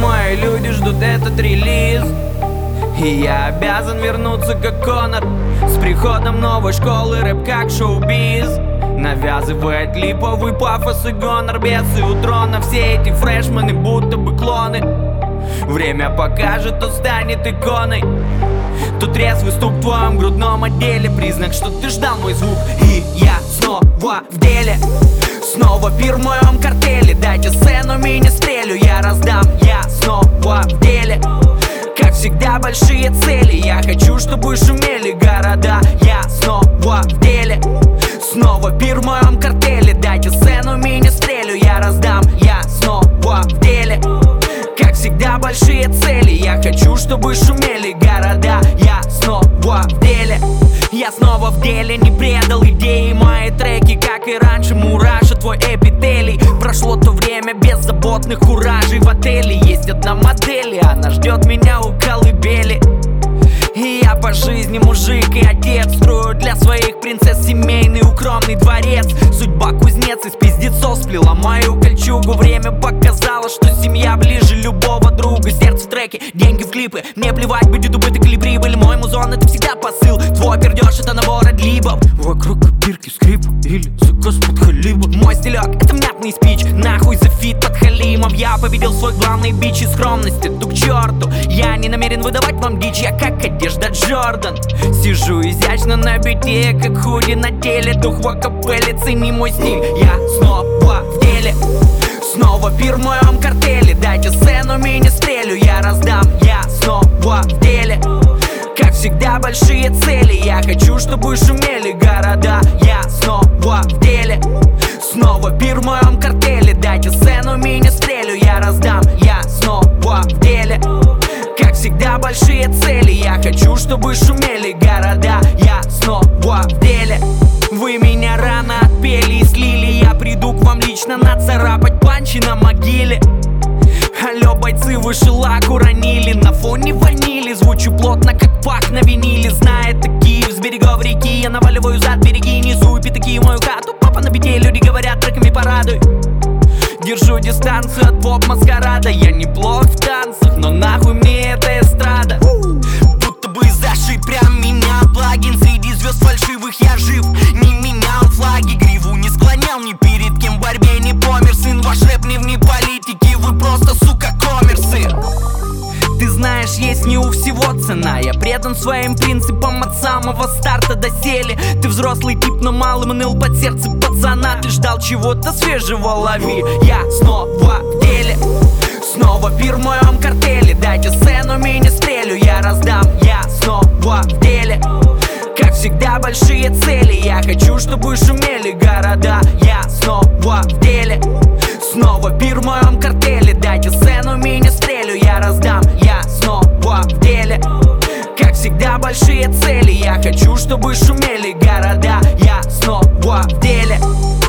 мои люди ждут этот релиз, и я обязан вернуться как Конор. С приходом новой школы рэп как шоу-биз навязывает липовый пафос и гонор. Бесы у трона, все эти фрешмены будто бы клоны. Время покажет, кто станет иконой. Тут трезвый стук в твоем грудном отделе, признак, что ты ждал мой звук. И я снова в деле, снова пир в моем картеле. Дайте сцену, мини-стрелю я раздам. Я снова в деле, как всегда большие цели. Я хочу, чтобы шумели города. Я снова в деле, снова пир в моем картеле. Дайте сцену, мини-стрелю я раздам. Я снова в деле, как всегда большие цели. Я хочу, чтобы шумели города. Я снова в деле, я снова в деле. Не предал идеи мои треки, как и раньше. Мураша твой эпителий. Прошло то время беззаботных куражей. В отеле есть одна модель, и она ждет меня у колыбели. И я по жизни мужик и отец, строю для своих принцесс семейный укромный дворец. Судьба кузнец из пиздецов сплела мою кольчугу. Время показало, что семья ближе любого друга. Сердце в треке, деньги в клипы. Мне плевать, будет убыток или прибыль. Мой музон — это всегда посыл. Твой пердеж — это набор отлибов. Вокруг копирки скрип или заказ под халибом. Мой стилек — это мятный спич. Нахуй за фит под халимом. Я победил свой главный бич и скромность. Иду к черту. Я не намерен выдавать вам дичь. Я как одежда Джордан. Сижу изящно на бите, как худи на теле. Дух в акапелле, цени мой стиль. Я снова в деле, снова пир в моем картеле. Дайте сцену, мини-стрелю я раздам. Я снова в деле, как всегда большие цели. Я хочу, чтобы шумели города. Я снова в деле, снова пир в моем картеле. Дайте сцену, мини-стрелю я раздам. Я снова в деле, как всегда большие цели. Я хочу, чтобы шумели города. Я снова в деле. Вы меня рано отпели и слили. Я приду к вам лично нацарапать панчи на могиле. Алло, бойцы, выше лак уронили. На фоне ванили звучу плотно, как пах на виниле. Знает Киев с берегов реки. Я наваливаю зад береги, несу пятаки в мою хату. Папа на бите, люди говорят, треками порадуй. Держу дистанцию от поп-маскарада. Я неплох в танцах, но нахуй мне эта эстрада. Будто бы зашиб прям меня плагин. Среди звезд фальшивых я жив. Не менял флаги, гриву не склонял ни перед кем в борьбе не помер. Сын, ваш рэп не вне политики. Вы просто, сука, коммерсы. Ты знаешь, есть не у всего цена. Я предан своим принципам от самого старта до сели. Ты взрослый тип, но малым ныл под сердце пацана. Ты ждал чего-то свежего, лови. Я снова в деле, снова пир в моем картеле. Дайте сцену, мини-стрелю я раздам. Я снова в деле, как всегда большие цели. Я хочу, чтобы шумели города. Я снова в деле, снова пир в моем картеле. Дайте сцену, мини-стрелю я раздам. Я снова в деле, как всегда большие цели. Я хочу, чтобы шумели города. Я снова в деле.